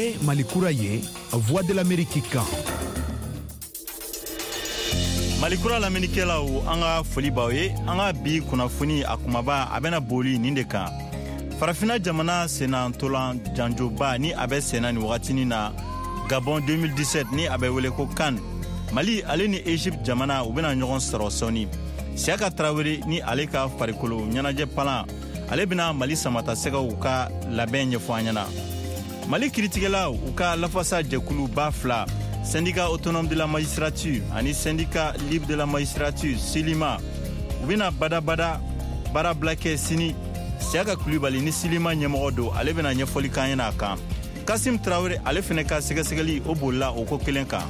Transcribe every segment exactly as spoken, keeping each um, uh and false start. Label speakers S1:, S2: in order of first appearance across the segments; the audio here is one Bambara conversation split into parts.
S1: ye Malikura ye Voix de l'Amérique kan.
S2: Malikura l'Amérique anga foli bawe anga bi kunafuni akumaba abena boli ninde kan. Farafina jamana sena ntolan janjoba ni abe sena ni wakatini na Gabon deux mille dix-sept ni abe wele ko kan. Mali ale ni Egypte jamana ubena ɲɔgɔn sɔrɔ sɔni. Siaka Traoré ni ale ka farikolo ɲɛnajɛ palan ale bena Mali samata sɛgɛw ka labɛn ɲɛfɔ an ɲɛna. Mali kiritigɛlaw u ka lafasa jɛkulu ba fila syndicat autonome de la magistrature ani syndicat libre de la magistrature Silima u bena badabada bara blake sini. Siaka Kulibali ni Silima ɲɛmɔgɔ do ale bena ɲɛfɔli kan ɲɛna a kan. Kasim Traoré ale fɛnɛ ka sɛgɛsɛgɛli o bolila o ko kelen kan.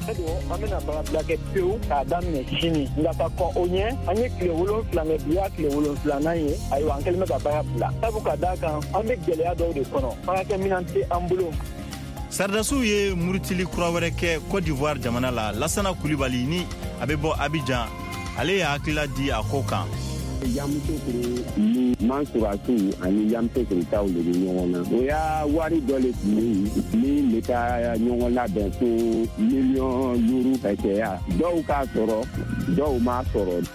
S3: An bɛna baara kɛ pewu k'a daminɛ sini nka ka kɔn o ɲɛ an ye tile wolonwula kɛ bi y'a tile wolonwulanan ye ayiwa an kɛlen bɛ ka baara bila sabu ka d'a kan an bɛ gɛlɛya dɔw de kɔnɔ baarakɛminɛn tɛ an bolo.
S2: Sardasiw ye murutili kura wɛrɛ kɛ Côte d'Ivoire jamana la Lassana Coulibaly ni a bɛ bɔ Abidjan ale y'a hakilila di a ko kan.
S4: Yamusokoro ni Mansouratu ani Yamusokoro taw de bɛ ɲɔgɔn na o y'a wari dɔ de tun bɛ yen min bɛ taa ɲɔgɔn labɛn ko miliyɔn duuru ka caya dɔw k'a sɔrɔ dɔw m'a sɔrɔ.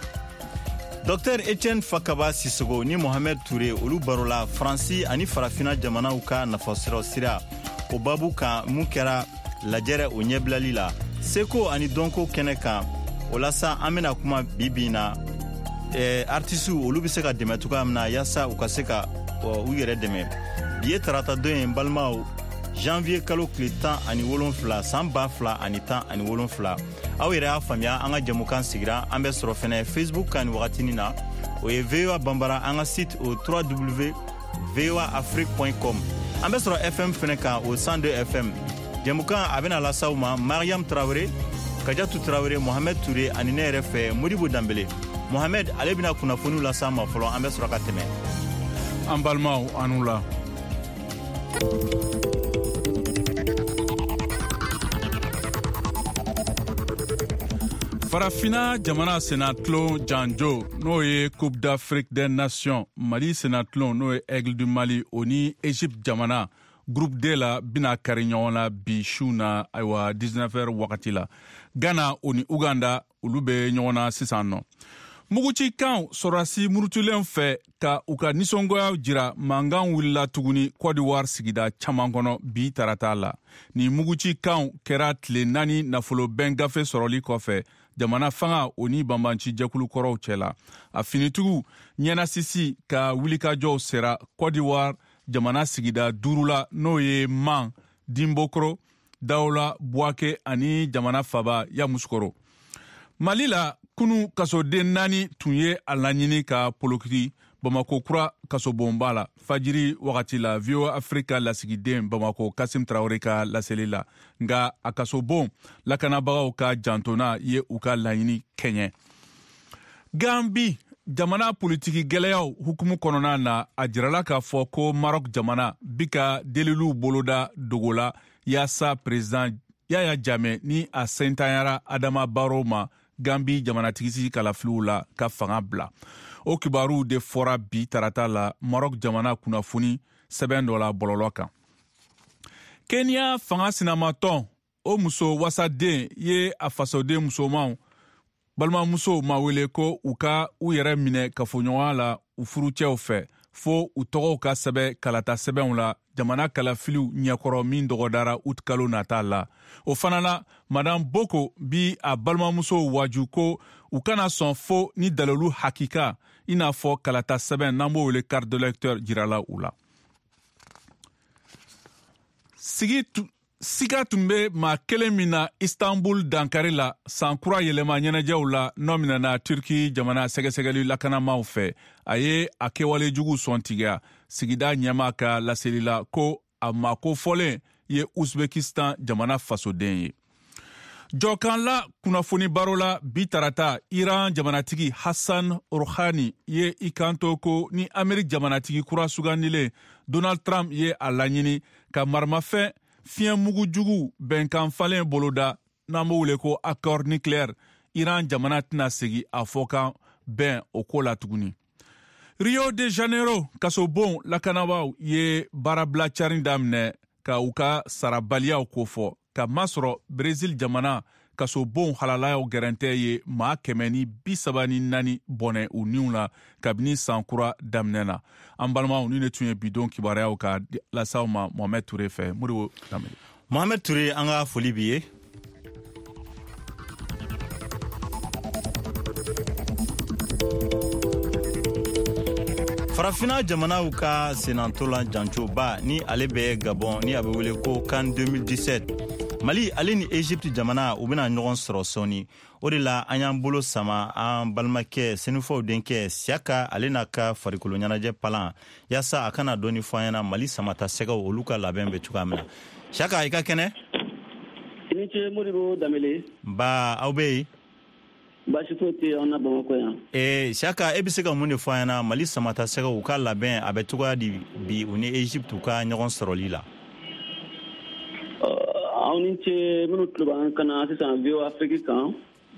S2: Docteur Etienne Fakaba Sissogo ni Mohamed Touré olu barola Faransi ani farafina jamanaw ka nafasɔrɔ sira o babu kan mun kɛra lajɛrɛ o ɲɛbilali la seko ani dɔnko kɛnɛ kan o la sa an bɛna kuma bibi na. Eh, artistes olu bɛ se ka dɛmɛ cogoya min na yasa u ka se ka uh, u yɛrɛ dɛmɛ. Bi ye tarata don ye balimaw janvier kalo tile tan ani wolonfila san ba fila ani tan ani wolonfila. Aw yɛrɛ y'a faamuya an ka jɛmukan sigira an bɛ sɔrɔ fɛnɛ Facebook kan ni wagatini na o ye V O A Bambara an ka site o w w w point v o a afrique point com. An bɛ sɔrɔ F M fɛnɛ kan o cent deux F M. Jɛmukan a bɛna lasaw ma Mariam Traoré, Kadiatou Traoré, Mohamed Touré ani ne yɛrɛ fɛ Modibo Dambele. Mohamed ale bina kunnafoniw la sa ma fɔlɔ an bɛ sɔrɔ ka tɛmɛ.
S5: An balimaw anu la. Farafina jamana sénatlon Janjo n'o ye Coupe d'Afrique des Nations Mali sénatlon n'o ye Aigle du Mali o ni Égypte jamana groupe D la bina kari ɲɔgɔn la bi su na ayiwa dix-neuf heures wagati la. Ghana o ni Uganda olu bɛ ɲɔgɔn na sisan nɔ. Muguci kan sɔrɔdasi murutulen fɛ ka u ka nisɔngoya jira mankan wulila tuguni Côte d'Ivoire sigida caman kɔnɔ bi tarata la. Ni muguci kan kɛra tile naani nafolo bɛn gafe sɔrɔli kɔfɛ jamana fanga o ni banbanci jɛkulu kɔrɔw cɛla. A finitugu ɲɛnasisi ka wulikajɔw sera Côte d'Ivoire jamana sigida duuru la n'o ye Man, Dimbokoro, Daola, Bouaké ani jamana faba Yamoussoukro. Mali la kunu kasoden naani tun ye a laɲini ka polokiti Bamako kura kasobonba la fajiri wagati la V O A Afrika lasigiden Bamako Kasim Traoré ka laseli la nga a kasobon lakanabagaw ka jantona ye u ka laɲini kɛɲɛ. Gambi jamana politiki gɛlɛyaw hukumu kɔnɔna na a jirala k'a fɔ ko Maroc jamana bi ka deliliw boloda dogola yaasa président Yaya Jammeh ni a sentanyara Adama Barrow ma Gambi jamanatigisi kalafiliw la ka fanga bila. O kibaru de fɔra bi tarata la Maroc jamana kunnafoni sɛbɛn dɔ la bɔlɔlɔ kan. Kenya fanga sinamatɔn o muso wasaden ye a fasoden musomanw balimamuso ma wele ko u ka u yɛrɛ minɛ kafoɲɔgɔnya la u furucɛw fɛ fo u tɔgɔw ka sɛbɛ kalata sɛbɛnw la jamana kalafiliw ɲɛkɔrɔ min dɔgɔdara ut kalo nata la. O fana la Madame Boko bi a balimamuso waju ko u kana sɔn fo ni dalilu hakika i n'a fɔ kalata sɛbɛn n'an b'o wele carte d'électeur jirala u la. Sigi Siga tun bɛ maa kelen min na Istanbul dankari la san kura yɛlɛma ɲɛnajɛw la nɔ minɛna Turki jamana sɛgɛsɛgɛli lakanamaw fɛ a ye a kɛwale jugu sɔntigiya sigida ɲɛma ka laseli la ko a mako fɔlen ye Uzbekistan jamana fasoden ye. Jɔkan la kunnafoni baro la bi tarata Iran jamanatigi Hassan Rouhani ye i kanto ko ni Amerik jamanatigi kura sugandilen Donald Trump ye a laɲini ka marimafɛn fiɲɛ mugu jugu bɛnkan falen boloda n'an b'o wele ko accord nucléaire Iran jamana tɛna segi a fɔ kan bɛn o ko la tuguni. Rio de Janeiro kasobon lakanabaw ye baarabila carin daminɛ ka u ka sarabaliyaw kofɔ ka masɔrɔ Brésil jamana kaso bon halalayaw gɛrɛntɛ ye maa kɛmɛ ni bi saba ni naani bɔnɛ u niw la kabini sankura daminɛ na. An balimaw ni ne tun ye bidon kibaruyaw ka lasaw ma Mohamed Touré fɛ. Modibo Lamini.
S2: Mohamed Touré, an ka foli b'i ye. Farafina jamanaw ka senantola jancoba ni ale bɛ Gabon ni a bɛ wele ko CAN deux mille dix-sept. Mali ale ni Egypte jamana u bɛna ɲɔgɔn sɔrɔ sɔɔni. O de la an y'an bolo sama an balimakɛ Senufaw denkɛ Siaka ale n'a ka farikolo ɲɛnajɛ palan yaasa a kana dɔɔni fɔ an ɲɛna Mali samata sɛgɛw olu ka labɛn bɛ cogoya min na. Siaka, i ka kɛnɛ?
S6: I ni ce Modibo Danbele.
S2: Ba aw bɛ yen?
S6: Baasi foyi tɛ an na Bamakɔ yan.
S2: Eh, Siaka, e bɛ se ka mun de fɔ an ɲɛna Mali samata sɛgɛw u ka labɛn a bɛ cogoya di bi u ni Egypte u ka ɲɔgɔn sɔrɔli la?
S6: Aw ni ce minnu tulo b'an kana sisan V O Afrique kan.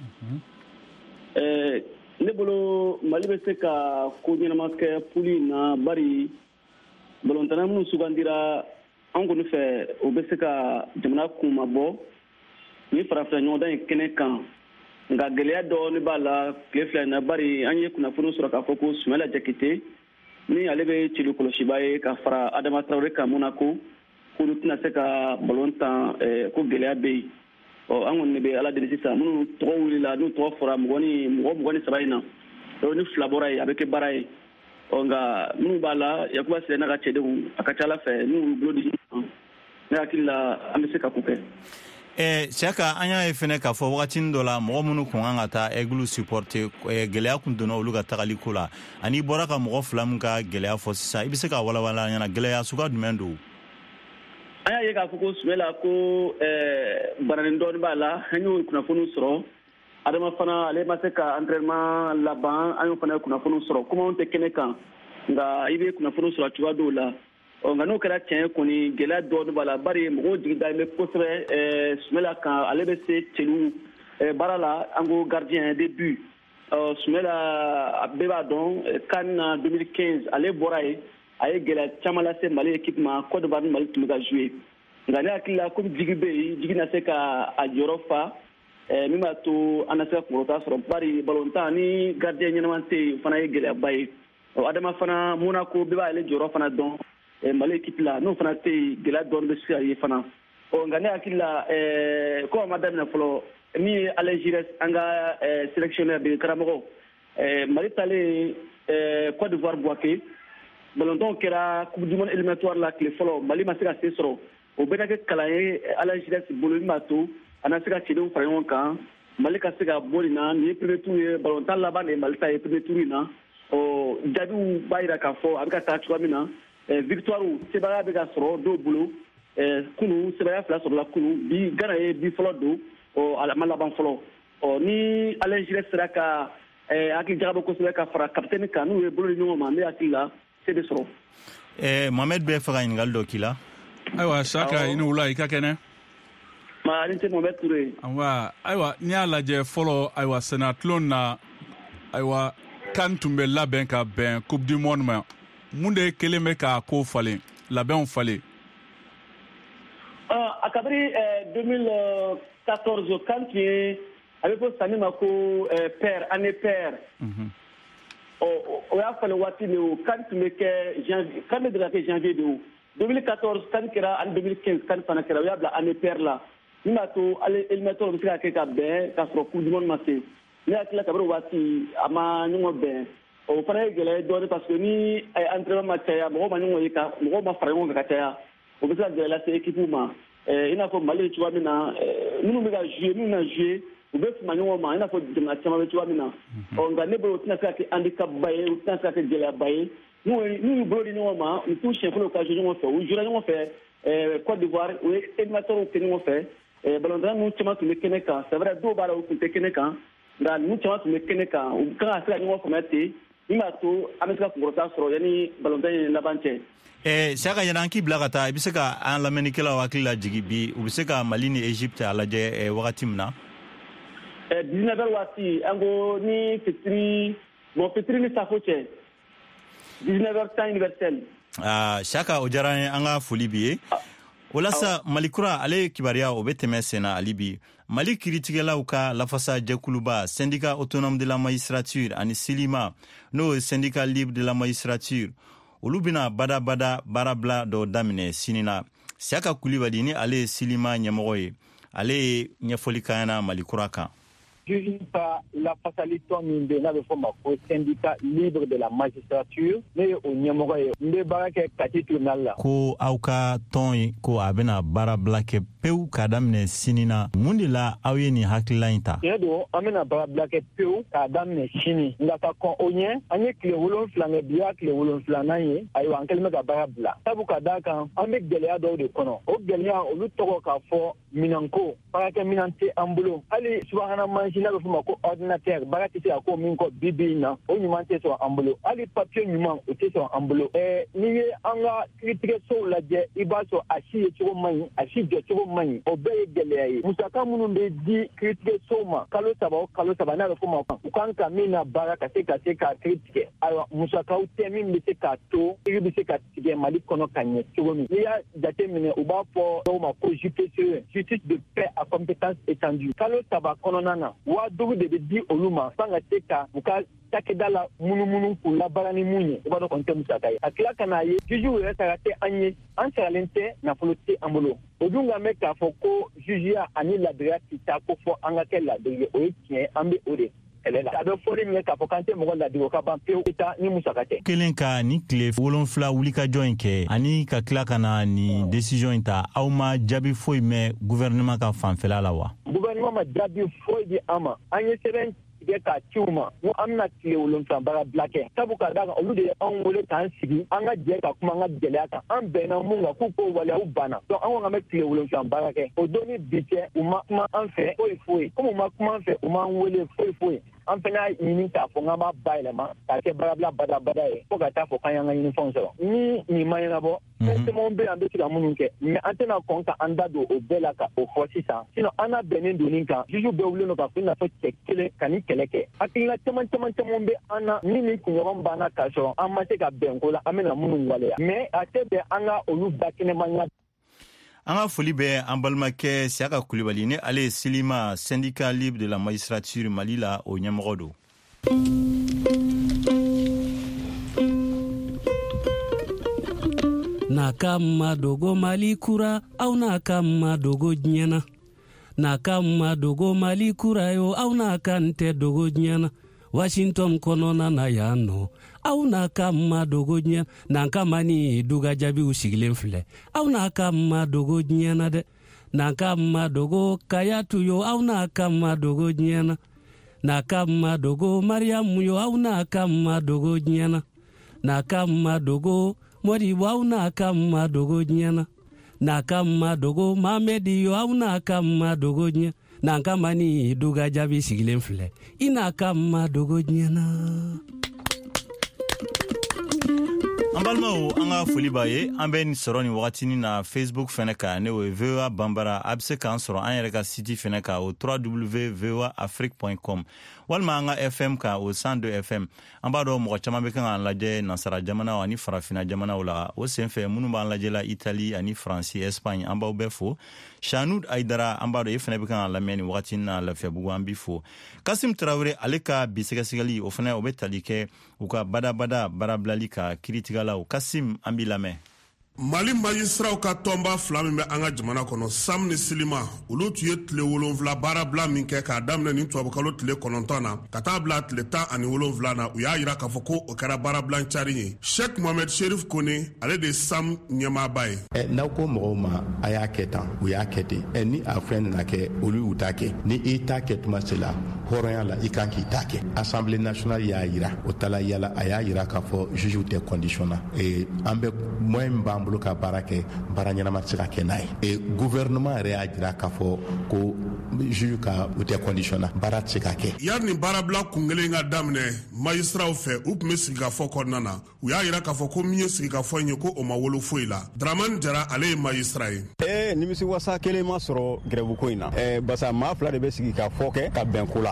S6: Eh, ne bolo Mali bɛ se ka ko ɲɛnama kɛ puli na bari balontanna minnu sugandira an kɔni fɛ o bɛ se ka jamana kun mabɔ ni farafina ɲɔgɔndan in kɛnɛ kan. Nka gɛlɛya dɔɔni b'a la tile fila in na bari an ye kunnafoni sɔrɔ k'a fɔ ko Sumala Jakite ni ale bɛ celu kɔlɔsiba ye ka fara Adama Traoré kan Monaco k'olu tɛna se ka balon tan ko gɛlɛya bɛ yen. Ɔ an kɔni bɛ ala deli sisan minnu tɔgɔ wulila n'u tɔgɔ fɔra mɔgɔ ni mɔgɔ mugan ni saba in na ni fila bɔra yen a bɛ kɛ baara ye. Ɔ nka minnu b'a la Yakuba Sirɛ n'a ka cɛdenw a ka ca ala fɛ n'u bolo di ne hakili la an bɛ se ka ko kɛ.
S2: Eh, Siaka, an y'a ye fɛnɛ k'a fɔ wagati dɔ la mɔgɔ minnu kun kan ka taa Aigle supporter eh, gɛlɛya kun donna olu ka tagali ko la ani bɔra ka mɔgɔ fila min ka gɛlɛya fɔ sisan i bɛ se ka walawala ɲɛna gɛlɛya suguya jumɛn don?
S6: An y'a ye k'a fɔ ko Sumala ko bananin dɔɔni b'a la an y'o kunnafoni sɔrɔ Adama fana ale ma se ka entraînement laban an y'o fana kunnafoni sɔrɔ kuma anw tɛ kɛnɛ kan nka i bɛ kunnafoni sɔrɔ cogoya dɔw la. Ɔ nka n'o kɛra tiɲɛ kɔni gɛlɛya dɔɔni b'a la bari mɔgɔw jigi dalen bɛ kosɛbɛ Sumala kan ale bɛ se celu baara la an ko gardien de but. Ɔ Sumala bɛɛ b'a dɔn CAN na deux mille quinze ale bɔra yen a ye gɛlɛya caman lase Mali équipe ma Côte d'Ivoire ni Mali tun bɛ ka jouer. Nka ne hakili la komi jigi bɛ yen jigi na se ka a jɔyɔrɔ fa min b'a to an na se ka kunkɔrɔta sɔrɔ bari balontan ni gardien ɲɛnama tɛ yen o fana ye gɛlɛyaba ye. Ɔ Adama fana Monaco bɛɛ b'ale jɔyɔrɔ fana dɔn. Mali équipe la n'o fana tɛ yen gɛlɛya dɔɔni bɛ se ka ye fana. Ɔ nka ne hakili la ko a ma daminɛ fɔlɔ min ye Alain Giresse an ka sélectionneur de karamɔgɔ Mali taalen Côte d'Ivoire Bouaké balontanw kɛra coupe du monde éliminatoire la tile fɔlɔ Mali ma se ka se sɔrɔ o bɛɛ ka kɛ kalan ye Alain Giresse bolo min b'a to a na se ka cɛdenw fara ɲɔgɔn kan Mali ka se ka bɔ nin na nin ye premier tour ye balontan laban de ye Mali ta ye premier tour in na. Ɔ jaabiw b'a jira k'a fɔ a bɛ ka taa cogoya min na. Victoire sebaya bɛ ka sɔrɔ dɔw bolo kunu sebaya fila sɔrɔla kunu bi Gana ye bi fɔlɔ don a ma laban fɔlɔ. Ɔ ni Alain Giresse sera ka hakili jagabɔ kosɛbɛ ka fara capitaine kan n'u ye bolo di ɲɔgɔn ma ne hakili la se bɛ sɔrɔ.
S2: Eh, Mohamed bɛ fɛ ka ɲininkali dɔ k'i la.
S5: Ayiwa Siaka i ni wula i ka kɛnɛ.
S6: Ma ani tɛ Mohamed Touré.
S5: Ayiwa ayiwa n'i y'a lajɛ fɔlɔ ayiwa senatulon na ayiwa CAN tun bɛ labɛn ka bɛn coupe du monde ma. Mun de kelen bɛ k'a ko falen labɛnw falen?
S6: A kabiri deux mille quatorze CAN tun ye a bɛ fɔ sanni ma ko paire année paire. O y'a falen waati min o CAN tun bɛ kɛ janvier CAN bɛ kɛ janvier de o. deux mille quatorze CAN kɛra ani deux mille quinze CAN fana kɛra o y'a bila année paire la. Min b'a to ale éliminatoire bɛ se ka kɛ ka bɛn k'a sɔrɔ coupe du monde ma se. Ne hakili la kabiri o waati a ma ɲɔgɔn bɛn. O fana ye gɛlɛya dɔɔni parce que ni entraînement ma caya mɔgɔw ma ɲɔgɔn ye ka mɔgɔw ma fara ɲɔgɔn kan ka caya o bɛ se ka gɛlɛya lase équipe ma i n'a fɔ Mali ye cogoya min na minnu bɛ ka jouer minnu na jouer u bɛ fama ɲɔgɔn ma i n'a fɔ jamana caman bɛ cogoya min na ɔ nka ne bolo o tɛna se ka kɛ handicap ba ye o tɛna se ka kɛ gɛlɛyaba ye n'u y'u bolo di ɲɔgɔn ma u t'u siɲɛ fɔlɔ ka jouer ɲɔgɔn fɛ u jouera ɲɔgɔn fɛ Côte d'Ivoire u ye éliminateurs kɛ ɲɔgɔn fɛ balontan ninnu caman tun bɛ kɛnɛ kan c'est vrai dɔw b'a la u tun tɛ kɛnɛ kan nka ninnu caman tun bɛ kɛnɛ kan u kan ka se ka ɲɔgɔn faamuya ten min b'a to an bɛ se ka kunkɔrɔta sɔrɔ yanni balontan in laban cɛ.
S2: Eh, Siaka yanni an k'i bila ka taa i bɛ se ka an lamɛnnikɛlaw hakili la jigin bi u bɛ se ka Mali ni Egypte a lajɛ wagati min na.
S6: dix-neuf heures waati an ko ni fitiri bon fitiri ni safo cɛ dix-neuf heures temps universel.
S2: Ah, Siaka o diyara an ye an ka foli b'i ye. Olasa Malikura ale kibaria o be tɛmɛ sena alibi Mali kiritigɛlaw ka lafasa jɛkuluba syndicat autonome de la magistrature ani Silima no syndicat libre de la magistrature olu bina bada bada barabla dɔ daminɛ sinina Siaka Kulibali ni ale Silima ɲɛmɔgɔ ye ale ye ɲɛfɔli kayana Malikura kan
S3: juge par la facilitation min be na be fo ma ko syndicat libre de la magistrature ne o ɲɛmɔgɔ ye n be baara kɛ kati tribunal la
S2: ko aw ka tɔn ko a bena baarabila kɛ pewu k'a daminɛ sinina mun de la aw ye nin hakilila in ta
S3: tiɲɛ don an bena baarabila kɛ pewu k'a daminɛ sini nka ka kɔn o ɲɛ an ye tile wolonfila kɛ bi y'a tile wolonfilanan ye ayiwa an kɛlen bɛ ka baara bila sabu ka daa kan an be gwɛlɛya dɔw de kɔnɔ o gwɛlɛya olu tɔgɔ k'a fɔ minanko baarakɛ minan tɛ an bolo hali subahana mansi n'a bɛ fɔ ma ko ordinateur baara tɛ se ka ko min kɔ bi bi in na o ɲuman tɛ sɔrɔ an bolo hali papiye ɲuman o tɛ sɔrɔ an bolo ɛɛ n'i ye an ka kiiritigɛsow lajɛ i b'a sɔrɔ a si ye cogo man ɲi a si jɔ cogo man ɲi o bɛɛ ye gɛlɛya ye musaka minnu bɛ di kiiritigɛsow ma kalo saba o kalo saba n'a bɛ fɔ ma u kan ka min na baara ka se ka se k'a kiiri tigɛ ayiwa musakaw tɛ min bɛ se k'a to kiiri bɛ se ka tigɛ Mali kɔnɔ ka ɲɛ cogo min n'i y'a jateminɛ u b'a fɔ dɔw ma ko J P C E justice de paix à compétence étendue kalo saba kɔnɔna na waa duuru de bɛ di olu ma f'an ka se ka u ka cakɛda la munumunu k'u labaara ni mun ye i b'a dɔn kɔni tɛ musaka ye a tila ka n'a ye juge yɛrɛ sara tɛ an ye an saralen tɛ nafolo tɛ an bolo o dun ka mɛn k'a fɔ ko jugeya ani ladiriya tɛ taa ko fɔ an ka kɛ ladiri ye o ye tiɲɛ an bɛ o de kɛlɛ la a bɛ fɔli min k'a fɔ k'an tɛ mɔgɔ ladiri o ka ban pewu i ta ni musaka tɛ
S2: kelen ka ni tile wolonfila wulikajɔ in kɛ ani ka tila ka na ni décision in ta aw ma jaabi foyi mɛn gouvernement ka fanfɛla la wa
S3: gouvernement ma jaabi foyi di an ma an ye sɛbɛn tigɛ k'a ci u ma ko an bɛna tile wolonfila baara bila kɛ sabu ka d'a kan olu de ye anw wele k'an sigi an ka jɛ ka kuma an ka gɛlɛya kan an bɛnna mun kan k'u k'o waleya u banna donc an ko k'an bɛ tile wolonfila baara kɛ o don ni bi cɛ u ma kuma an fɛ foyi foyi komi u ma kuma an fɛ u m'an wele foyi foyi an fana y'a ɲini k'a fɔ k'an b'a bayɛlɛma k'a kɛ baarabila badabada ye fo ka taa fɔ k'an y'an ka ɲinifɛnw sɔrɔ ni nin ma ɲɛnabɔ fɛn camanw bɛ yen an bɛ se ka minnu kɛ mɛ an tɛna kɔn ka an da don o bɛɛ la ka o fɔ sisan sinon an n'a bɛnnen don nin kan juge bɛɛ wulilen don k'a fɔ i n'a fɔ cɛ kelen ka nin kɛlɛ kɛ hakilina caman caman caman bɛ an na ni nin kunɲɔgɔn banna k'a sɔrɔ an ma se ka bɛn ko la an bɛna minnu waleya mɛ a tɛ bɛn an ka olu ba kɛnɛmanya.
S2: An ka foli bɛ an balimakɛ Siaka Kulibali ni ale Silima syndicat libre de la magistrature Mali la o ɲɛmɔgɔ don.
S7: Naka madogo Mali kura au naka madogo nyana naka madogo Mali kura yo au naka nte dogo nyana Washington konona na yano au naka madogo nyana nanka mani duga jabi usigilen filɛ au naka madogo nyana de naka madogo kayatu yo au naka madogo nyana naka madogo Mariam yo au naka madogo nyana naka madogo Mori wau na kama dogo nyana na kama dogo Mamedi yo au na kama dogo nyana na kama ni duga jabi sigilen filɛ ina kama dogo nyana.
S2: An balimaw an ka foli b'a ye an bɛ nin sɔrɔ nin wagatinin na Facebook fɛnɛ kan ne o ye V O A Banbara a bɛ se k'an sɔrɔ an yɛrɛ ka site fɛnɛ kan o w w w point v o a afrique point com walima an ka F M kan o cent deux F M an b'a dɔn mɔgɔ caman bɛ kan k'an lajɛ nansara jamanaw ani farafina jamanaw la o senfɛ minnu b'an lajɛ la Italie ani Faransi Espagne an b'aw bɛɛ fo Chanoud Aidara an b'a dɔn e fɛnɛ bɛ kan k'an lamɛn nin wagatinin na Lafiyabugu an b'i fo Kasim Traoré ale ka bi sɛgɛsɛgɛli o fɛnɛ o bɛ tali kɛ u ka badabada baarabilali ka kiiritigɛlaw Kasim an b'i lamɛn.
S8: Mali magistrat ka tɔnba fila min bɛ an ka jamana kɔnɔ Sam ni Silima olu tun ye tile wolonfila baarabila min kɛ k'a daminɛ ni tubabukalo tile kɔnɔntɔn na ka taa bila tile tan ani wolonfila na u y'a yira k'a fɔ ko o kɛra baarabila cari ye Sheikh Mohamed Sherif Kone ale de ye Sam ɲɛmaaba ye.
S9: Ɛ n'aw ko mɔgɔw ma a y'a kɛ tan u y'a kɛ ten ɛ ni a fɛn nana kɛ olu y'u ta kɛ ni i ta kɛ tuma se la hɔrɔnya la i kan k'i ta kɛ Assemblée nationale y'a yira o ta la yala a y'a yira k'a fɔ juge tɛ condition na ee an bɛ moyen min b'an bolo ka baara kɛ baara ɲɛnama tɛ se ka kɛ n'a ye e gouvernement yɛrɛ y'a jira k'a fɔ ko juge ka u tɛ condition na baara tɛ se ka kɛ.
S8: Yari nin baarabila kun kelen ka daminɛ magistraw fɛ u tun bɛ sigikafɔ kɔnɔna na u y'a yira k'a fɔ ko min ye sigikafɔ in ye ko o ma wolo foyi la Dramane Jara ale ye magistrat ye.
S10: Ɛɛ nimisi wasa kelen ma sɔrɔ grève ko in na ɛɛ basa maa fila de bɛ sigikafɔ kɛ ka bɛn ko la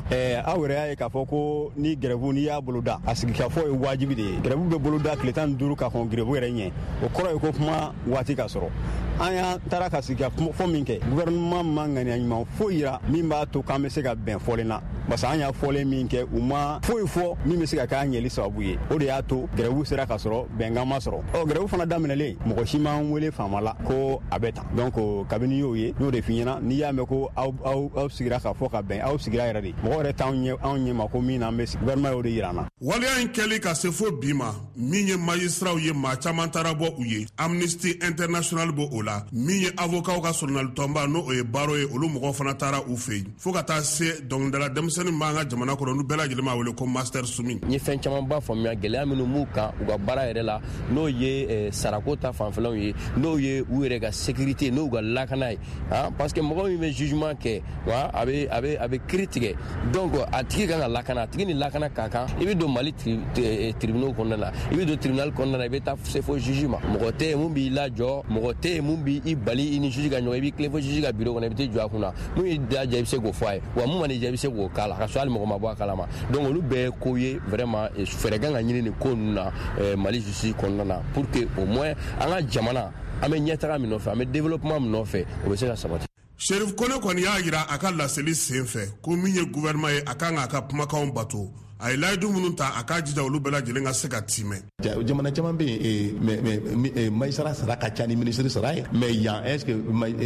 S10: ɛɛ aw yɛrɛ y'a ye k'a fɔ ko ni grève n'i y'a boloda a sigi ka fɔ ye wajibi de ye grève bɛ boloda tile tan ni duuru ka kɔn grève yɛrɛ ɲɛ o kɔrɔ ye ko kuma waati ka sɔrɔ an y'a taara ka sigi ka fɔ min kɛ gouvernement ma ŋaniya ɲuman foyi yira min b'a to k'an bɛ se ka bɛn fɔlen na parce que an y'a fɔlen min kɛ u ma foyi fɔ min bɛ se ka k'a ɲɛli sababu ye o de y'a to grève sera ka sɔrɔ bɛnkan ma sɔrɔ ɔ grève fana daminɛlen mɔgɔ si m'an wele faama la ko a bɛ tan donc kabini y'o ye n'o de f'i ɲɛna n'i y'a mɛn ko aw aw aw sigira ka fɔ ka bɛn aw sigira yɛrɛ de mɔgɔ yɛrɛ t'anw ɲɛ anw ɲɛ ma ko min n'an bɛ sigi gouvernement y'o de yira an na.
S8: waleya in kɛli ka se fo bi ma min ye magistraw ye maa caman taara bɔ u ye Amnesty International b'o o la min ye avocat ka sɔrɔnali tɔnba n'o ye baro ye olu mɔgɔ fana taara u fɛ yen fo ka taa se dɔnkilidala denmisɛnnin b'an ka jamana kɔnɔ n'u bɛɛ lajɛlen b'a wele ko Master Sumi.
S11: N ye fɛn caman ba faamuya gɛlɛya minnu m'u kan u ka baara yɛrɛ la n'o ye sarako ta fanfɛlaw ye n'o ye u yɛrɛ ka sécurité n'o ka lakana ye parce que mɔgɔ min bɛ jugement kɛ wa a bɛ a bɛ a bɛ kiiri tigɛ donc a tigi kan ka lakana a tigi ni lakana ka kan i bɛ don Mali tribunal kɔnɔna la i bɛ don tribunal kɔnɔna la i bɛ taa se fo juge ma mɔgɔ tɛ yen mun b'i lajɔ mɔgɔ tɛ yen mun b'i bali i ni juge ka ɲɔgɔn i b'i tilen fo juge ka bureau kɔnɔ i bɛ t'i jɔ a kunna mun y'i da diya i bɛ se k'o fɔ a ye wa mun man'i diya i bɛ se k'o k'a la ka sɔrɔ hali mɔgɔ ma bɔ a kalama donc olu bɛɛ ye ko ye vraiment fɛɛrɛ kan ka ɲini nin ko ninnu na Mali justice kɔnɔna na pour que au moins an ka jamana an bɛ ɲɛtaga min nɔfɛ an bɛ développement min nɔfɛ o bɛ se ka sabati.
S8: Sheriff Kone kɔni y'a jira a ka laseli sen fɛ ko min ye gouvernement ye a kan k'a ka kumakanw bato a ye layidu minnu ta a k'a jija olu bɛɛ lajɛlen ka se ka timɛ.
S9: jamana caman bɛ yen mais magistrat sara ka ca ni ministre sara ye mais yan est ce que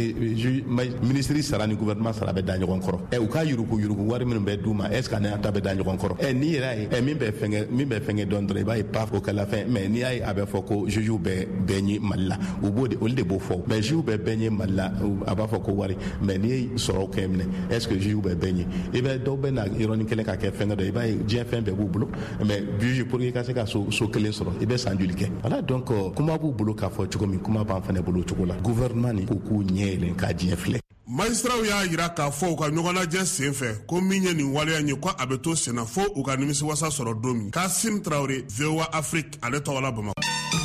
S9: ministre sara ni gouvernement sara bɛ da ɲɔgɔn kɔrɔ ɛ u ka yuruku yuruku wari minnu bɛ d'u ma est ce que an ta bɛ da ɲɔgɔn kɔrɔ ɛ n'i yɛrɛ ye ɛ min bɛ fɛngɛ min bɛ fɛngɛ dɔn dɔrɔn i b'a ye paf o kɛla fɛn mais n'i y'a ye a bɛ fɔ ko juges bɛ bɛɛ ɲɛ Mali la u b'o de olu de b'o fɔ mais juges bɛ bɛɛ ɲɛ Mali la a b'a fɔ ko wari mais n'i ye sɔrɔ kɛ minɛ est ce que juges bɛ bɛɛ ɲɛ i bɛ dɔw bɛ na yɔrɔnin kelen ka kɛ fɛngɛ dɔ i b'a ye diɲɛ fɛn bɛɛ b'u bolo mais juge pour que ka se ka so so kelen sɔrɔ i bɛ san joli kɛ voilà donc kuma b'u bolo k'a fɔ cogo min kuma b'an fana bolo cogo la gouvernement ni ko k'u ɲɛ yɛlɛn k'a diɲɛ filɛ.
S8: Magistraw y'a jira k'a fɔ u ka ɲɔgɔn lajɛ sen fɛ ko min ye nin waleya ye ko a bɛ to sen na fo u ka nimisiwasa sɔrɔ don min Kasim Traoré V O A Afrique ale tɔgɔ la Bamakɔ.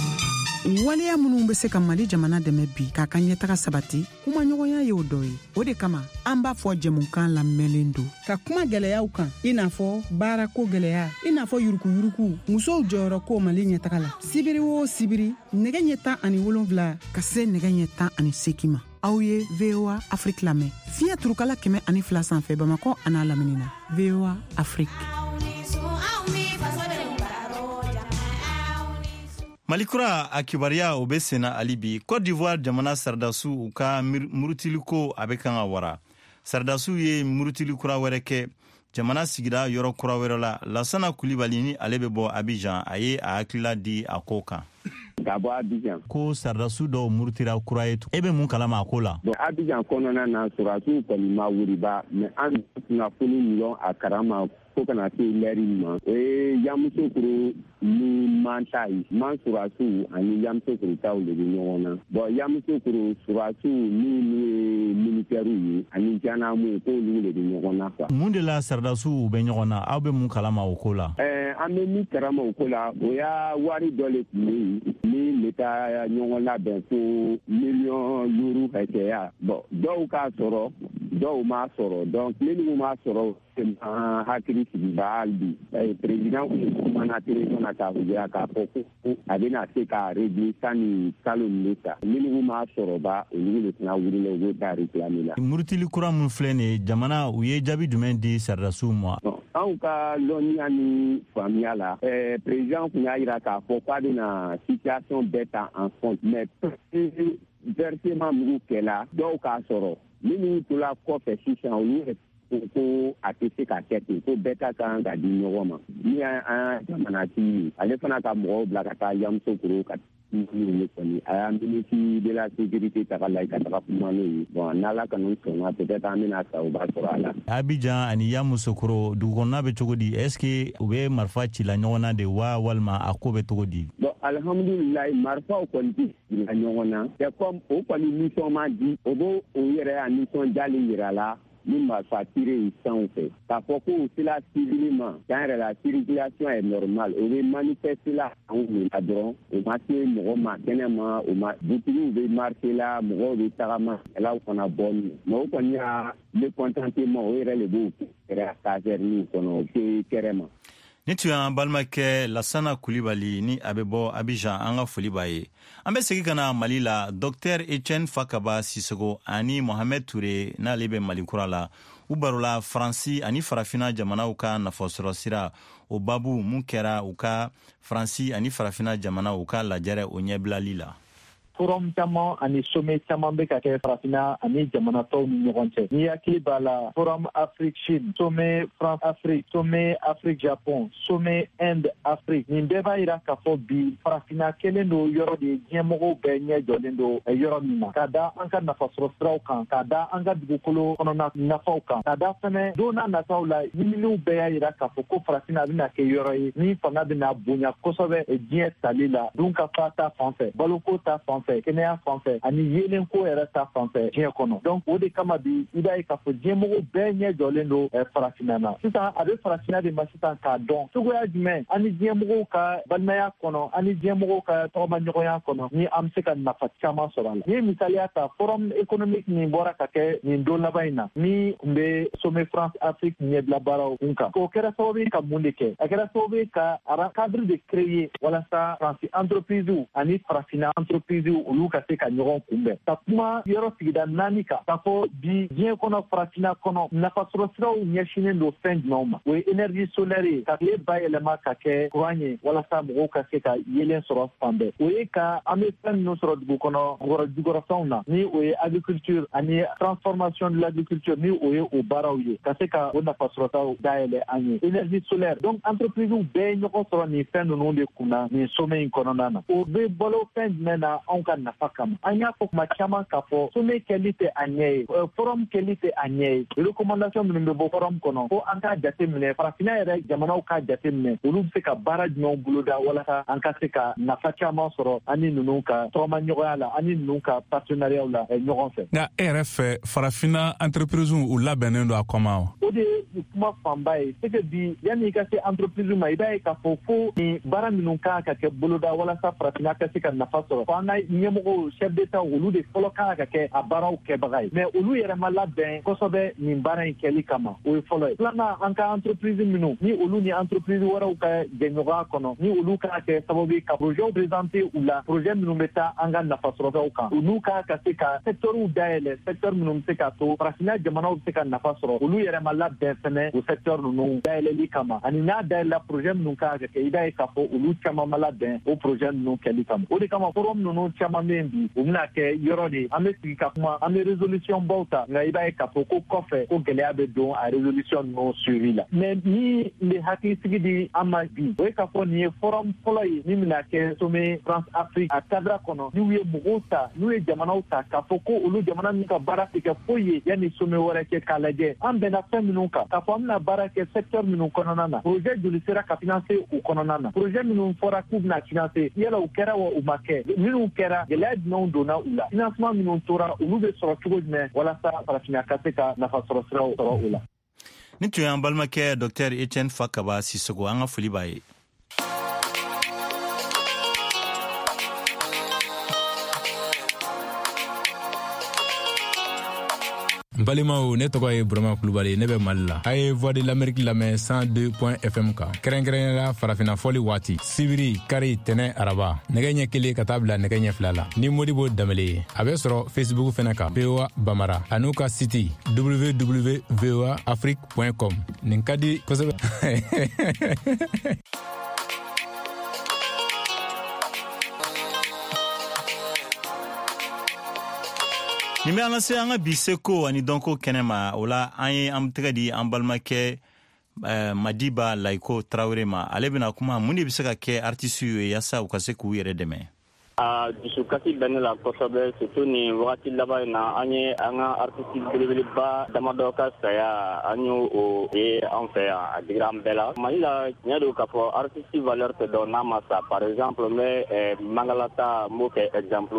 S12: waleya minnu bɛ se ka Mali jamana dɛmɛ bi k'a ka ɲɛtaga sabati kuma ɲɔgɔnya ye o dɔ ye o de kama an b'a fɔ jɛmukan lamɛnlen don ka kuma gɛlɛyaw kan i n'a fɔ baarako gɛlɛya i n'a fɔ yurukuyuruku musow jɔyɔrɔ ko Mali ɲɛtaga la sibiri o sibiri nɛgɛ ɲɛ tan ani wolonwula ka se nɛgɛ ɲɛ tan ani seegin ma aw ye V O A Afrique lamɛn fiɲɛ turukala kɛmɛ ani fila sanfɛ Bamakɔ a n'a lamini na V O A Afrique.
S2: Malikura a kibaruya o bɛ senna hali bi Côte d'Ivoire jamana sardasiw u ka murutiliko a bɛ kan ka wara sardasiw ye murutili kura wɛrɛ kɛ jamana sigira yɔrɔ kura wɛrɛ la Lassana Coulibaly ni ale bɛ bɔ Abidjan a ye a hakilila di a ko kan.
S4: Ka bɔ Abidjan
S2: ko sardasiw dɔw murutira kura ye e bɛ mun kalama a ko la.
S4: Bon Abidjan kɔnɔna na sɔrɔdasiw kɔni ma wuriba mais an kunnafoni miliyɔn a karama ko kana se lɛri ma o ye Yamusokoro ni Manta ye man sɔrɔdasiw ani Yamusokoro taw de bɛ ɲɔgɔn na bon Yamusokoro sɔrɔdasiw ni ye militaires ye ani jandarmes ko olu de bɛ ɲɔgɔn na quoi.
S2: Mun de la sardasiw bɛ ɲɔgɔn na aw bɛ mun kalama o ko la.
S4: Ɛɛ an bɛ min kalama o ko la o y'a wari dɔ le tun bɛ yen ni le taa ɲɔgɔn labɛn ko miliyɔn yuuru hakɛya bon dɔw k'a sɔrɔ dɔw m'a sɔrɔ donc minnu m'a sɔrɔ an hakili sigiba hali bi président kumana télévision na k'a fɔ k'a fɔ ko a bɛna se ka régler sanni kalo min bɛ ta minnu m'a sɔrɔ ba olu de tɛna wuli la u bɛ taa réclamer la.
S2: Murutili kura min filɛ nin ye jamana u ye jaabi jumɛn di sardasiw ma.
S4: Anw ka lɔnniya ni faamuya la président kun y'a jira k'a fɔ k'a bɛna situation bɛɛ ta en compte mais versement minnu kɛla dɔw k'a sɔrɔ minnu tora kɔfɛ sisan olu ko a tɛ se ka kɛ ten ko bɛɛ ka kan ka di ɲɔgɔn ma ni an jamanatigi ye ale fana ka mɔgɔw bila ka taa Yamusokoro ka minnu kɔni a y'a ministre de la sécurité ta ka la ka taga kuma n'o ye bon n'Ala kɔni sɔnna peut-être an bɛna sa u b'a sɔrɔ a la. Abidjan
S2: ani Yamusokoro dugukɔnɔna bɛ cogo di est ce que u bɛ marifa cila ɲɔgɔn na de wa walima a ko bɛ cogo di.
S4: Bon alhamdulilayi marifaw kɔni tɛ cila ɲɔgɔn na c'est comme o kɔni nisɔn ma di o b'o o yɛrɛ y'a nisɔndiyali yira la. Ni marifa tire ye sanw fɛ k'a fɔ ko o sera civil ma tiɲɛ yɛrɛ la circulation est normale o bɛ manifester la anw de la dɔrɔn o ma se mɔgɔ ma kɛnɛ ma o ma butigiw bɛ marché la mɔgɔw bɛ tagama kɛlaw fana bɔ min mais o kɔni y'a le contentement o yɛrɛ de b'o kɛ kɛra caserne kɔnɔ te kɛrɛ ma.
S2: Ni tu y'an balimakɛ Lasana Kulibali ni a bɛ bɔ Abidjan, an ka foli b'a ye. An bɛ segin ka na Mali la, Docteur Etienne Fakaba Sissogo ani Mohamed Touré n'ale bɛ Mali kura la. U barola Faransi ani farafina jamanaw ka nafasɔrɔ sira o babu mun kɛra u ka Faransi ani farafina jamanaw ka lajɛrɛ o ɲɛbilali la.
S3: Forum caman ani sommet caman bɛ ka kɛ farafina ani jamana tɔw ni ɲɔgɔn cɛ. Ni hakili b'a la Forum Afrique Chine, sommet France Afrique, sommet Afrique Japon, sommet Inde Afrique. Nin bɛɛ b'a jira k'a fɔ bi farafina kelen don yɔrɔ de diɲɛmɔgɔw bɛɛ ɲɛ jɔlen don yɔrɔ min na. K'a da an ka nafasɔrɔ siraw kan, k'a da an ka dugukolo kɔnɔna nafaw kan, k'a da fɛnɛ don n'a nataw la ɲininiw bɛɛ y'a jira k'a fɔ ko farafina bɛna kɛ yɔrɔ ye min fanga bɛna bonya kosɛbɛ diɲɛ tali la. Dun ka fa ta fan fɛ, baloko ta fan fɛ, kɛnɛya fan fɛ ani yelen ko yɛrɛ ta fan fɛ diɲɛ kɔnɔ. Donc o de kama bi i b'a ye k'a fɔ diɲɛmɔgɔw bɛɛ ɲɛ jɔlen don farafina na. Sisan a bɛ farafina de ma sisan k'a dɔn cogoya jumɛn ani diɲɛmɔgɔw ka balimaya kɔnɔ ani diɲɛmɔgɔw ka tɔgɔmaɲɔgɔnya kɔnɔ ni an bɛ se ka nafa caman sɔrɔ a la. Ni ye misaliya ta forum économique min bɔra ka kɛ nin don laban in na ni n bɛ sommet France Afrique ɲɛbila baaraw kun kan. O kɛra sababu ye ka mun de kɛ? A kɛra sababu ye ka cadre de créer walasa Faransi entreprise ani farafina entreprise olu ka se ka ɲɔgɔn kunbɛn. Ka kuma yɔrɔ sigida naani kan k'a fɔ bi diɲɛ kɔnɔ farafina kɔnɔ nafasɔrɔ siraw ɲɛsinnen don fɛn jumɛnw ma. O ye énergie solaire ye ka tile bayɛlɛma ka kɛ courant ye walasa mɔgɔw ka se ka yelen sɔrɔ fan bɛɛ. O ye ka an bɛ fɛn minnu sɔrɔ dugu kɔnɔ jukɔrɔfɛnw na ni o ye agriculture ani transformation de l'agriculture ni o ye o baaraw ye ka se ka o nafasɔrɔtaw dayɛlɛ an ye. Énergie solaire donc entreprise bɛɛ ɲɔgɔn sɔrɔ nin fɛn ninnu de kunna nin sommet in kɔnɔna na. O bɛ balo fɛn jumɛn na anw ka nafa kama. An y'a fɔ kuma caman k'a fɔ sommet kɛli tɛ a ɲɛ ye, forum kɛli tɛ a ɲɛ ye. Recommandation minnu bɛ bɔ forum kɔnɔ ko an k'a jate minɛ farafina yɛrɛ jamanaw k'a jate minɛ olu bɛ se ka baara jumɛnw boloda walasa an ka se ka nafa caman sɔrɔ ani ninnu ka tɔgɔmaɲɔgɔnya la ani ninnu ka partenariat la ɲɔgɔn fɛ.
S5: Nka e yɛrɛ fɛ farafina entreprise u labɛnnen don a kɔma wa?
S3: O de ye kuma fanba ye. C'est que bi yanni i ka se entreprise ma i b'a ye k'a fɔ fo ni baara minnu kan ka kɛ boloda walasa farafina ka se ka nafa sɔrɔ. Fo an ka ɲɛmɔgɔw chef d'État olu de fɔlɔ kan ka kɛ a baaraw kɛbaga ye. Mais olu yɛrɛ ma labɛn kosɛbɛ nin baara in kɛli kama. O ye fɔlɔ ye. Filanan an ka entreprise minnu ni olu ni entreprise wɛrɛw ka jɛɲɔgɔnya kɔnɔ ni olu kan ka kɛ sababu ye ka projet présenter u la projet minnu bɛ taa an ka nafasɔrɔtaw kan. Olu kan ka se ka secteurs dayɛlɛ secteur minnu bɛ se ka to farafina jamanaw bɛ se ka nafa sɔrɔ. Olu yɛrɛ ma labɛn fɛnɛ o secteur ninnu dayɛlɛli kama. Ani n'a dayɛlɛla projet minnu kan ka kɛ i b'a ye k'a fɔ olu caman ma labɛn o projet ninnu kɛli kama. O de kama forum ninnu caman bɛ yen bi u bɛna kɛ yɔrɔ de an bɛ sigi ka kuma an bɛ résolution baw ta nka i b'a ye k'a fɔ ko kɔfɛ ko gɛlɛya bɛ don a résolution ninnu suivi la. Mais ni n bɛ hakilisigi di an ma bi o ye k'a fɔ nin ye forum fɔlɔ ye min bɛna kɛ sommet France Afrique a cadre kɔnɔ n'u ye mɔgɔw ta n'u ye jamanaw ta k'a fɔ ko olu jamana ninnu ka baara tɛ kɛ foyi ye yanni sommet wɛrɛ cɛ k'a lajɛ an bɛnna fɛn minnu kan k'a fɔ an bɛna baara kɛ secteur minnu kɔnɔna na projet joli sera ka financer u kɔnɔna na projet minnu fɔra k'u bɛna financer yala u kɛra wa u ma kɛ minnu kɛra gɛlɛya jumɛnw donna u la financement minnu tora olu bɛ sɔrɔ cogo jumɛn walasa farafina ka se ka nafasɔrɔ siraw sɔrɔ u la.
S2: Ni tun y'an balimakɛ Docteur Etienne Fakaba Sissogo an ka foli b'a ye.
S13: Balimaw ne tɔgɔ ye Burama Kulubali ne bɛ Mali la. A ye Voix de l'Amérique lamɛn cent deux point F M kan. Kɛrɛnkɛrɛnnenya farafina fɔli waati. Sibiri, kari, tɛnɛ, araba. Nɛgɛ ɲɛ kelen ka taa bila nɛgɛ ɲɛ fila la. Ni Modibo Danbele ye. A bɛ sɔrɔ Facebook fɛnɛ kan. V O A Bamara. A n'u ka site w w w point v o a afrique point com. Nin ka di kosɛbɛ.
S2: Ni bɛ an ka se an ka bi seko ani dɔnko kɛnɛma o la an ye an tɛgɛ di an balimakɛ Madiba Layiko Tarawele ma. Ale bɛna kuma mun de bɛ se ka kɛ artiste ye yaasa u ka se k'u yɛrɛ dɛmɛ.
S14: A dusukasi bɛ ne la kosɛbɛ surtout nin wagati laban in na an ye an ka artiste belebeleba damadɔ ka saya an y'o o ye an fɛ yan a digira an bɛɛ la. Mali la tiɲɛ don k'a fɔ artiste valeur tɛ dɔn n'a ma sa par exemple n bɛ Mangalata n b'o kɛ exemple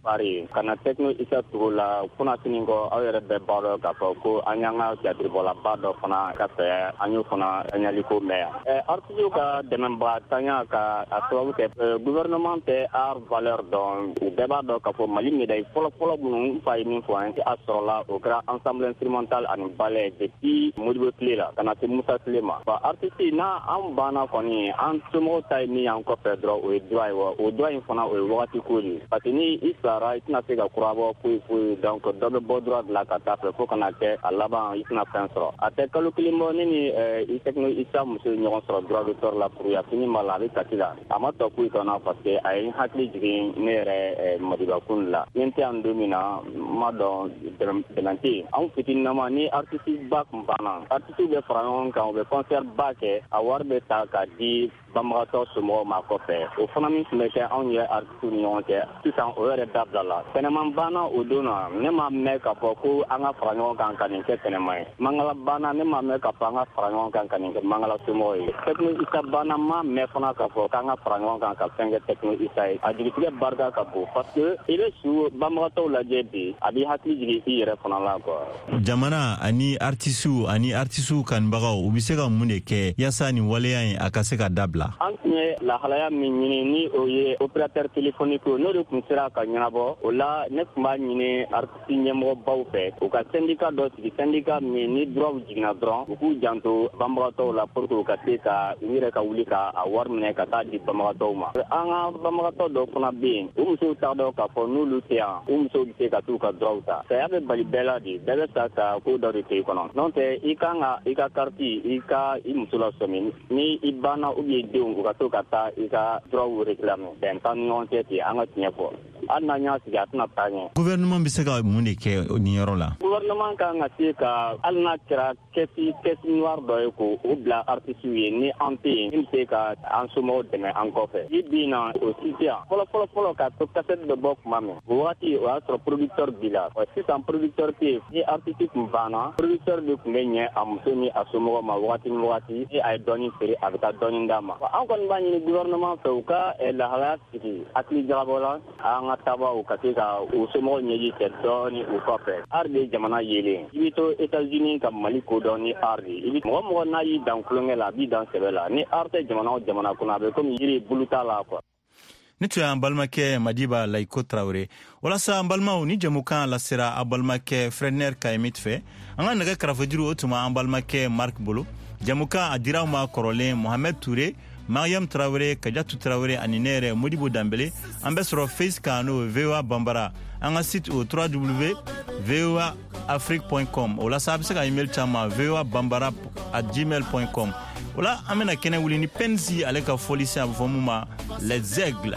S14: pari kana techno isa tula kuna siningo awere be baro ka ko anyanga teatri bola bado fana ka fe anyu fana anyaliko me e artijo ka demamba tanya ka aso ke gouvernement te ar valeur don débat do ka fo mali mi day folo folo bu fay min fo en asrola au grand ensemble instrumental an ballet depuis modibo clela kana te musa slema ba artiste na am bana koni an sumo tay ni encore pedro o droit o droit fana o wakati kuli patini isara itina se ga kurabo ku ku donc dobe bodro de la catastrophe faut qu'on a que là-bas itina pensero ate kalukilimo ni i techno isa monsieur nyon sur droit d'auteur la pour ya fini malade katila amato ku ikona parce que ay hakli jigi nere modiba kunla yente an domina mado delanti en fitina mani artiste back mbana artiste be franon kan be concert back awar be ta ka di bamrato sumo ma kofe o fana min smeke an ye artiste nyon ke tusan o yere dabla feneman bana o dona ne ma me ka ko anga franon kan kan ke feneman mangala bana ne ma me ka anga franon kan kan ke mangala sumo yi techno isa bana ma me fana ka ko anga franon kan ka fenge techno isa adikige barga ka bo parce que ile su bamrato la jebi abi hakli jigi yere fana la ko
S2: jamana ani artisu ani artisu kan bagaw ubisega munde ke yasa ni waleyan akase ka dabla
S14: antne la halaya minini ni oye opérateur téléphonique no de kunsira ka nyabo ola ne kuma nyine artiste nyemo bawfe o ka syndicat do ci syndicat mi ni droit jigna dron ku janto bambato la pour ko ka te ka wire ka wulika a war mine ka ta di bambato ma anga bambato do fona be o muso ta do ka fo no lutia o muso di ka tu ka droit ta sa ya be bali bela di bela sa ta ko do te kono non te ikanga ika karti ika i muso la somi ni ibana o bi de un ka to ka ta ika droit réclame ben tan non te ti anga tiefo anna nya si ga tna tanye
S2: gouvernement bi se ga munde ke ni yoro la
S14: gouvernement ka ngati ka alna kira kesi kesi noir do ko obla artiste ni anti il se ka en sumo de me encore fait ibina aussi tia polo polo polo ka to cassette de bok mame wati wa so producteur bila aussi un producteur qui est artistique mbana producteur de kumenye am semi asumo ma wati wati et ay doni feri avec a doni ndama encore ba ni gouvernement fe ka e la halat ki atli jabola anga taba o katika usumo nyeji ke doni u kope arde jamana yele ibito États-Unis kam maliko doni ardi ibito mo mo na yi dan kulonge la bi dan sebela ni arte jamana jamana kuna be comme yiri buluta la quoi
S2: nitu ya mbalmake Madiba Laiko Traoré wala sa mbalma ni jamukan la sera abalmake Frener Kaimit fe anga naga karafadiru otuma mbalmake Mark Bolo jamuka adira ma Korole Mohamed Touré Mariam Traoré Kadiatou Traoré aninere Modibo Dambele ambesro face kano V O A Bambara anga site au w w w point v o a afrique point com wala sa abisa email chama v o a bambara at gmail point com wala amena kene wuli ni pensi aleka folisi avomuma les aigles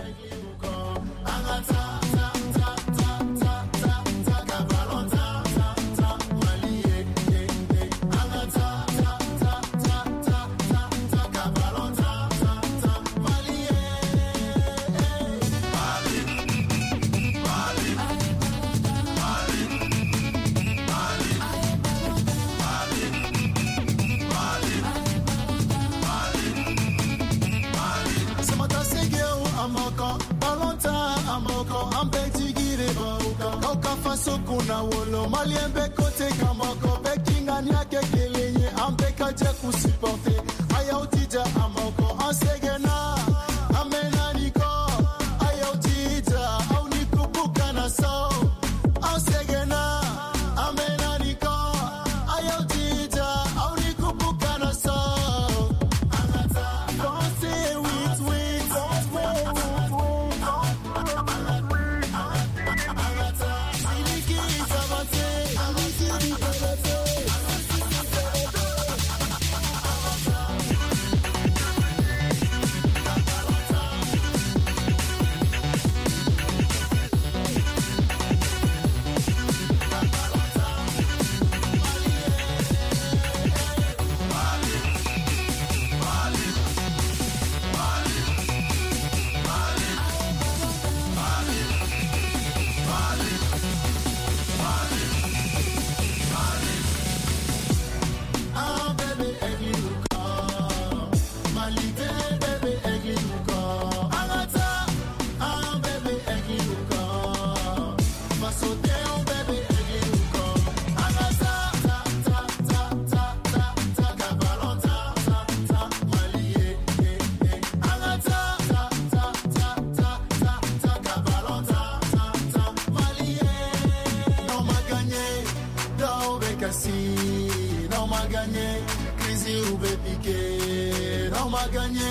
S15: Sokuna wolo malien be kote kamoko be kingania ke kelenye ambeka je ku supporter aya utija amoko ansegena amena niko aya utija au nikubuka na so ansegena amena niko aya utija au nikubuka na so angata konse wit wit m'a gagné.